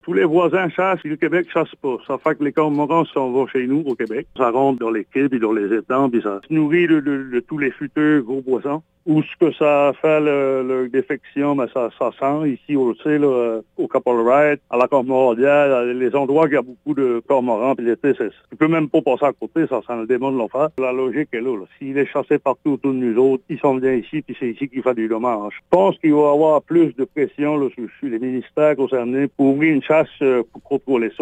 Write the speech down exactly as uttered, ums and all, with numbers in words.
Tous les voisins chassent, et le Québec chasse pas. Ça fait que les cormorans s'en vont chez nous, au Québec. Ça rentre dans les quais, puis dans les étangs, puis ça se nourrit de, de, de tous les futurs gros poissons. Où ce que ça fait le, le défection, ben ça, ça sent ici, on le sait, là, au Cap-Wright, à la Cormoradière, les endroits où il y a beaucoup de cormorans, puis l'été, c'est, tu peux même pas passer à côté, ça sent le démon de l'enfer. La logique est là, là. S'il est chassé partout autour de nous autres, il s'en vient ici, puis c'est ici qu'il fait du dommage. Je pense qu'il va y avoir plus de pression là, sur, sur les ministères concernés pour ouvrir une chasse euh, pour contrôler ça.